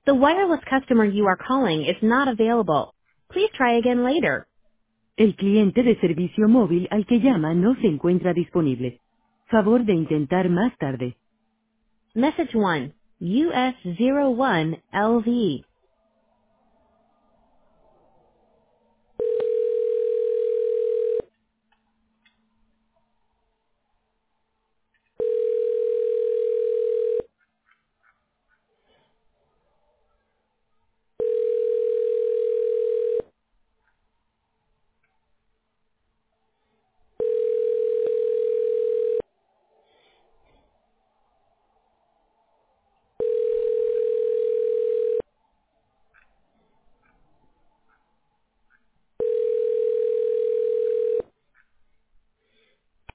The wireless customer you are calling is not available. Please try again later. El cliente de servicio móvil al que llama no se encuentra disponible. Favor de intentar más tarde. Message 1, US01 LV.